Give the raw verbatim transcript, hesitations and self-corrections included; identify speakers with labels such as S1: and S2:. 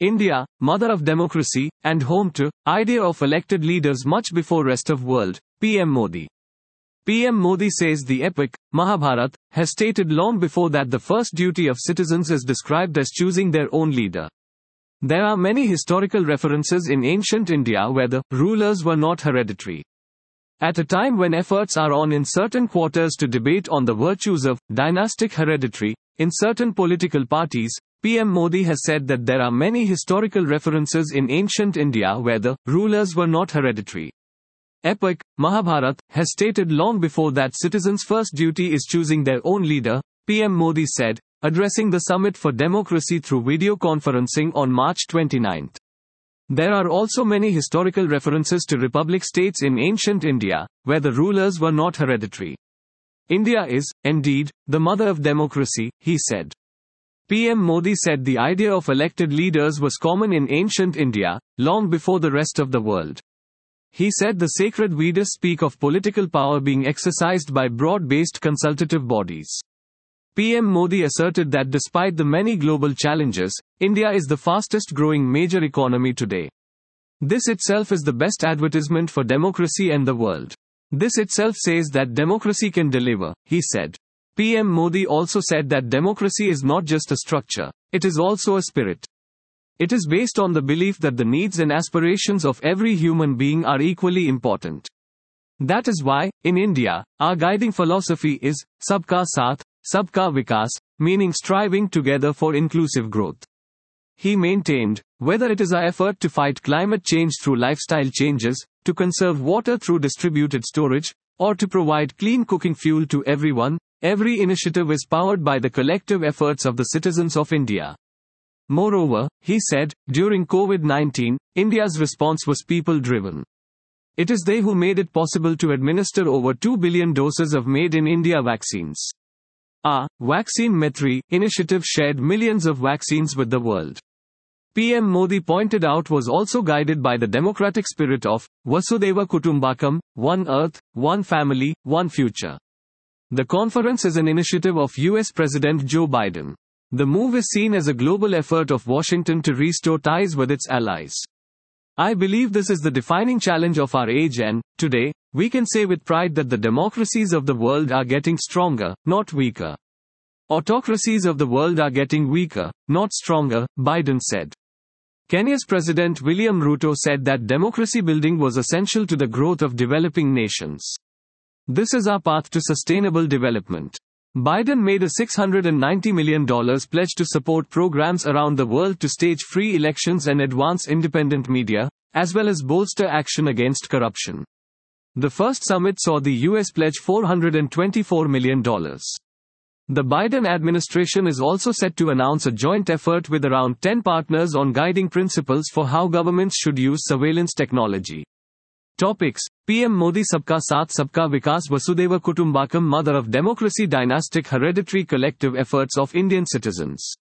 S1: India, mother of democracy, and home to idea of elected leaders much before rest of world, P M Modi. P M Modi says the epic, Mahabharata, has stated long before that the first duty of citizens is described as choosing their own leader. There are many historical references in ancient India where the rulers were not hereditary. At a time when efforts are on in certain quarters to debate on the virtues of dynastic hereditary, in certain political parties, P M Modi has said that there are many historical references in ancient India where the rulers were not hereditary. Epic, Mahabharata, has stated long before that citizens' first duty is choosing their own leader, P M Modi said, addressing the Summit for Democracy through video conferencing on March twenty-ninth. There are also many historical references to republic states in ancient India, where the rulers were not hereditary. India is, indeed, the mother of democracy, he said. P M Modi said the idea of elected leaders was common in ancient India, long before the rest of the world. He said the sacred Vedas speak of political power being exercised by broad-based consultative bodies. P M Modi asserted that despite the many global challenges, India is the fastest growing major economy today. This itself is the best advertisement for democracy and the world. This itself says that democracy can deliver, he said. P M Modi also said that democracy is not just a structure, it is also a spirit. It is based on the belief that the needs and aspirations of every human being are equally important. That is why, in India, our guiding philosophy is, Sabka Saath, Sabka Vikas, meaning striving together for inclusive growth. He maintained, whether it is our effort to fight climate change through lifestyle changes, to conserve water through distributed storage, or to provide clean cooking fuel to everyone, every initiative is powered by the collective efforts of the citizens of India. Moreover, he said, during COVID nineteen, India's response was people-driven. It is they who made it possible to administer over two billion doses of Made in India vaccines. Our Vaccine Maitri initiative shared millions of vaccines with the world. P M Modi pointed out was also guided by the democratic spirit of Vasudhaiva Kutumbakam, one earth, one family, one future. The conference is an initiative of U S President Joe Biden. The move is seen as a global effort of Washington to restore ties with its allies. I believe this is the defining challenge of our age and, today, we can say with pride that the democracies of the world are getting stronger, not weaker. Autocracies of the world are getting weaker, not stronger, Biden said. Kenya's President William Ruto said that democracy building was essential to the growth of developing nations. This is our path to sustainable development. Biden made a six hundred ninety million dollars pledge to support programs around the world to stage free elections and advance independent media, as well as bolster action against corruption. The first summit saw the U S pledge four hundred twenty-four million dollars. The Biden administration is also set to announce a joint effort with around ten partners on guiding principles for how governments should use surveillance technology. Topics: P M Modi Sabka Saath Sabka Vikas Vasudhaiva Kutumbakam mother of democracy dynastic hereditary collective efforts of Indian citizens.